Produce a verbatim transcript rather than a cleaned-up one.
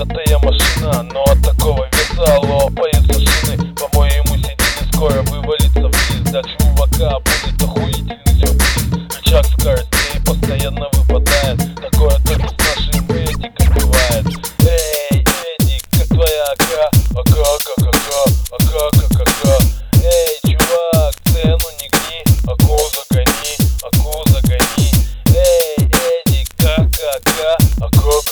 проклятая машина, но от такого веса лопаются шины. По-моему, сиденье скоро вывалится вниз. Для чувака будет охуительный сюрприз. Рычаг скоростей постоянно выпадает. Такое только с нашим Эдиком бывает. Эй, Эдик, как твоя ака? Ака, как ака, ака, как ака. Эй, чувак, цену не гни, аку загони, аку загони. Эй, Эдик, как ака, ака.